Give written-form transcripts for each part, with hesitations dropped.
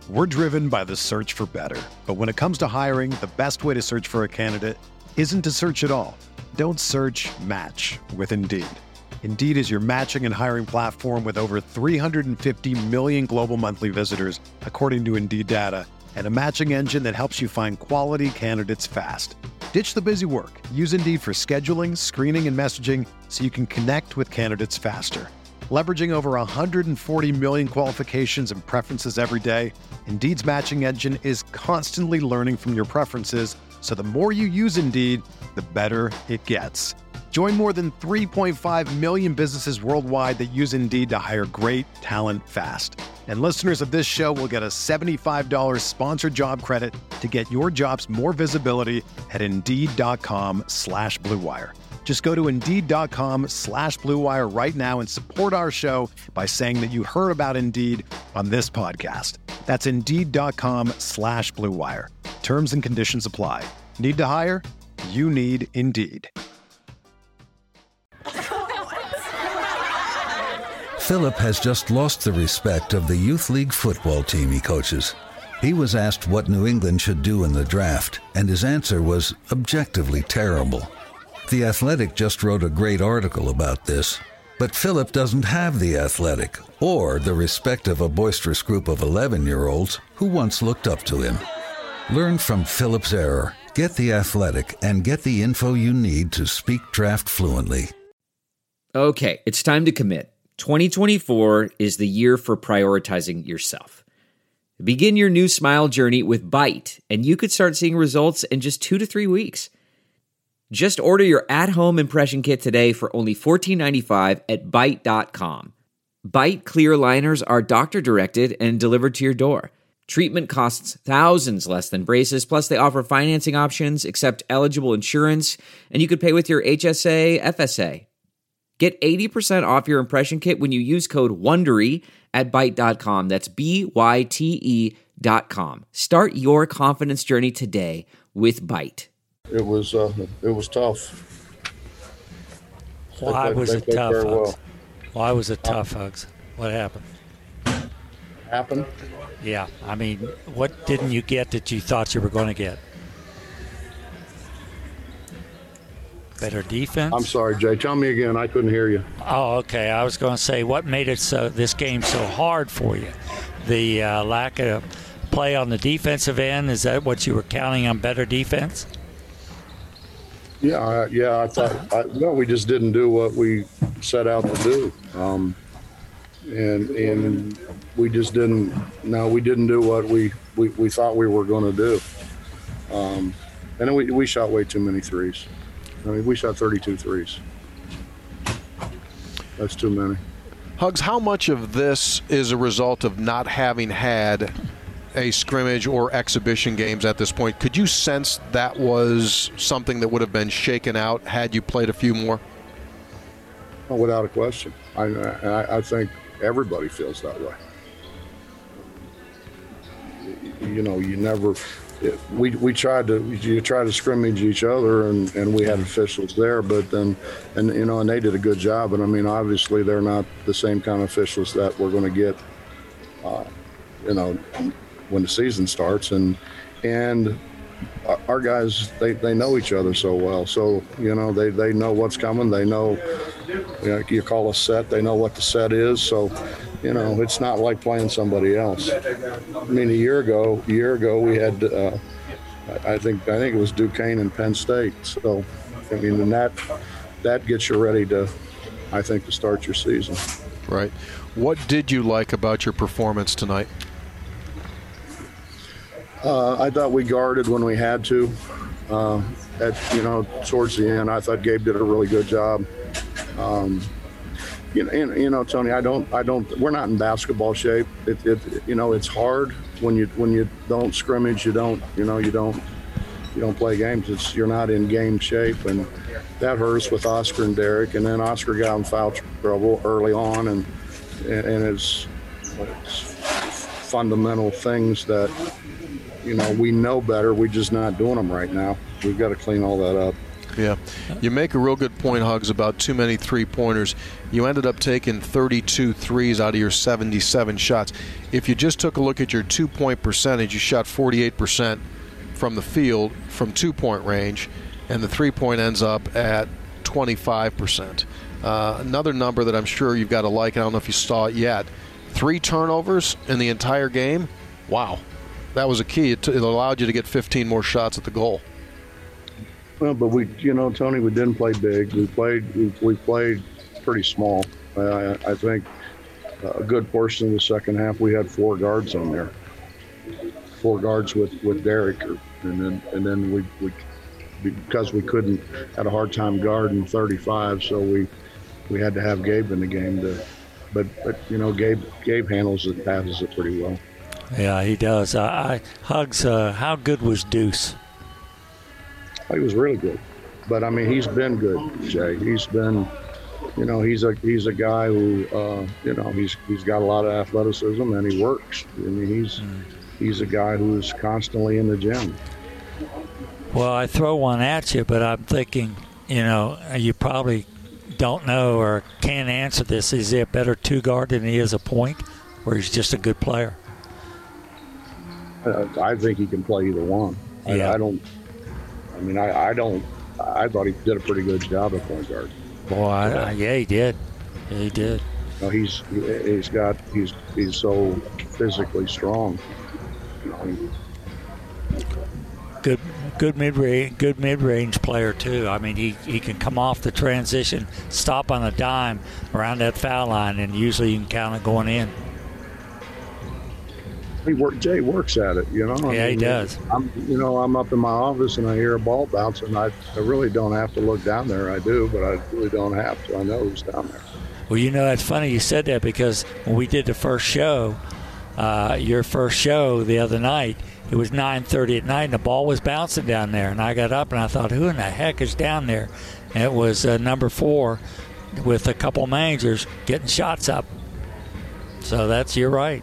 We're driven by the search for better. But when it comes to hiring, the best way to search for a candidate isn't to search at all. Don't search, match with Indeed. Indeed is your matching and hiring platform with over 350 million global monthly visitors, according to Indeed data, and a matching engine that helps you find quality candidates fast. Ditch the busy work. Use Indeed for scheduling, screening, and messaging so you can connect with candidates faster. Leveraging over 140 million qualifications and preferences every day, Indeed's matching engine is constantly learning from your preferences, so the more you use Indeed, the better it gets. Join more than 3.5 million businesses worldwide that use Indeed to hire great talent fast. And listeners of this show will get a $75 sponsored job credit to get your jobs more visibility at Indeed.com/Blue Wire. Just go to Indeed.com/Blue Wire right now and support our show by saying that you heard about Indeed on this podcast. That's Indeed.com/Blue Wire. Terms and conditions apply. Need to hire? You need Indeed. Philip has just lost the respect of the Youth League football team he coaches. He was asked what New England should do in the draft, and his answer was objectively terrible. The Athletic just wrote a great article about this, but Philip doesn't have the Athletic or the respect of a boisterous group of 11-year-olds who once looked up to him. Learn from Philip's error, get the Athletic, and get the info you need to speak draft fluently. Okay, it's time to commit. 2024 is the year for prioritizing yourself. Begin your new smile journey with Byte, and you could start seeing results in just 2 to 3 weeks. Just order your at-home impression kit today for only $14.95 at Byte.com. Byte clear liners are doctor-directed and delivered to your door. Treatment costs thousands less than braces, plus they offer financing options, accept eligible insurance, and you could pay with your HSA, FSA. Get 80% off your impression kit when you use code WONDERY at Byte.com. That's BYTE.com. Start your confidence journey today with Byte. It was tough. Why was it tough, Hugs? Why was it tough, Hugs? What happened? Happened? Yeah, I mean, what didn't you get that you thought you were going to get? Better defense? I'm sorry, Jay. Tell me again. I couldn't hear you. Oh, okay. I was going to say, what made it this game so hard for you? The lack of play on the defensive end? Is that what you were counting on, better defense? Yeah. I thought. We just didn't do what we set out to do, and we just didn't. No, we didn't do what we thought we were going to do, and then we shot way too many threes. I mean, we shot 32 threes. That's too many. Hugs, how much of this is a result of not having had a scrimmage or exhibition games at this point? Could you sense that was something that would have been shaken out had you played a few more? Oh, without a question. I think everybody feels that way. You know, you never... We tried to scrimmage each other, and we had officials there, but then, and they did a good job. And I mean, obviously, they're not the same kind of officials that we're going to get, when the season starts. And our guys, they know each other so well. So they know what's coming. They know, you call a set, they know what the set is. So. It's not like playing somebody else. I mean, a year ago we had, I think it was Duquesne and Penn State. So, I mean, and that gets you ready to start your season. Right. What did you like about your performance tonight? I thought we guarded when we had to. Towards the end, I thought Gabe did a really good job. Tony, we're not in basketball shape. It's hard when you don't scrimmage, you don't play games. You're not in game shape, and that hurt us with Oscar and Derek. And then Oscar got in foul trouble early on, and it's fundamental things that, we know better. We're just not doing them right now. We've got to clean all that up. Yeah. You make a real good point, Hugs, about too many three-pointers. You ended up taking 32 threes out of your 77 shots. If you just took a look at your two-point percentage, you shot 48% from the field from two-point range, and the three-point ends up at 25%. Another number that I'm sure you've got to like, I don't know if you saw it yet, 3 turnovers in the entire game. Wow. That was a key. It allowed you to get 15 more shots at the goal. Well, but Tony, we didn't play big. We played pretty small. I think a good portion of the second half we had 4 guards on there. 4 guards with Derek, and then we because we couldn't, had a hard time guarding 35, so we had to have Gabe in the game but Gabe handles it, passes it pretty well. Yeah, he does. Hugs, how good was Deuce? He was really good, but I mean, he's been good, Jay. He's been, he's a guy who, he's got a lot of athleticism and he works. I mean, he's a guy who's constantly in the gym. Well, I throw one at you, but I'm thinking, you probably don't know or can't answer this. Is he a better 2-guard than he is a point, or he's just a good player? I think he can play either one. Yeah. I thought he did a pretty good job at point guard. Boy, yeah, he did. Yeah, he did. He's so physically strong. Good mid-range player too. I mean, he can come off the transition, stop on a dime around that foul line, and usually you can count it going in. Jay works at it, Yeah, he does. I'm up in my office and I hear a ball bouncing. I really don't have to look down there. I do, but I really don't have to. I know who's down there. Well, it's funny you said that, because when we did the first show, your first show the other night, it was 9:30 at night and the ball was bouncing down there, and I got up and I thought, who in the heck is down there? And it was number 4 with a couple managers getting shots up. So you're right.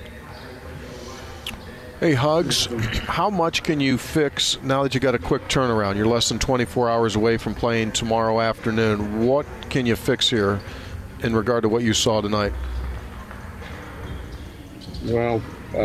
Hey, Hugs, how much can you fix now that you got a quick turnaround? You're less than 24 hours away from playing tomorrow afternoon. What can you fix here in regard to what you saw tonight? Well,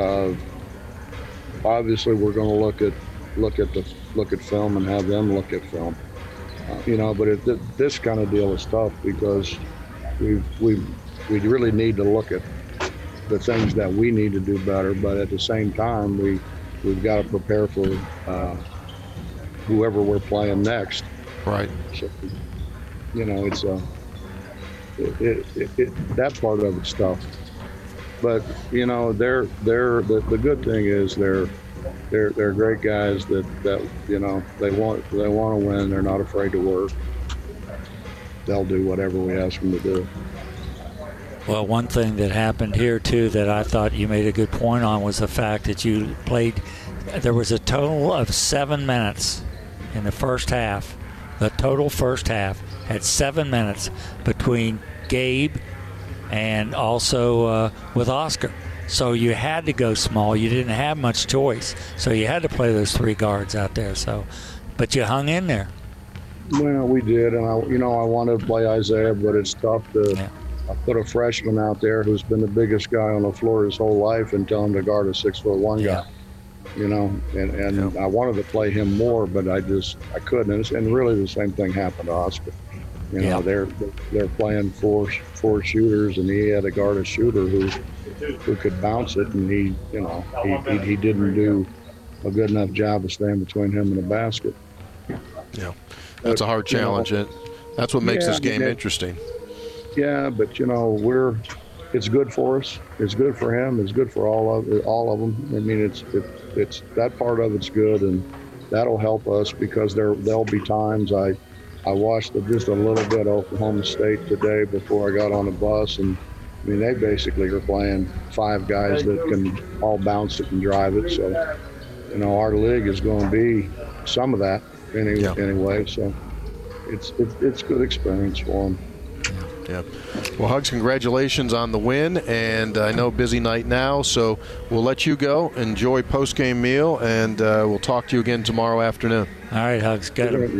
obviously we're going to look at film and have them look at film. But this kind of deal is tough because we really need to look at the things that we need to do better, but at the same time we've got to prepare for whoever we're playing next. Right. So, it's that part of it's tough. But the good thing is they're great guys that they want to win. They're not afraid to work. They'll do whatever we ask them to do. Well, one thing that happened here, too, that I thought you made a good point on was the fact that you played – there was a total of 7 minutes in the first half. The total first half had 7 minutes between Gabe and also with Oscar. So you had to go small. You didn't have much choice. So you had to play those 3 guards out there. But you hung in there. Well, we did. And, I wanted to play Isaiah, but it's tough to – I put a freshman out there who's been the biggest guy on the floor his whole life and tell him to guard a 6'1" guy. And I wanted to play him more, but I couldn't. And really the same thing happened to Oscar. They're playing four shooters, and he had to guard a shooter who could bounce it, and he didn't do a good enough job of staying between him and the basket. Yeah, that's a hard challenge. That's what makes this game interesting. Yeah, but it's good for us. It's good for him. It's good for all of them. I mean, it's that part of it's good, and that'll help us because there'll be times I watched just a little bit of Oklahoma State today before I got on the bus, and I mean they basically are playing 5 guys that can all bounce it and drive it. So our league is going to be some of that anyway. So it's good experience for them. Yeah. Well, Hugs, congratulations on the win, and I know busy night now, so we'll let you go. Enjoy post-game meal, and we'll talk to you again tomorrow afternoon. All right, Hugs. Got it.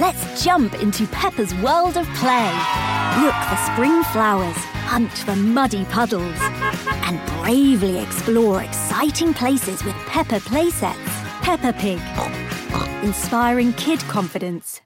Let's jump into Peppa's world of play. Look for spring flowers, hunt for muddy puddles, and bravely explore exciting places with Peppa playsets. Peppa Pig, inspiring kid confidence.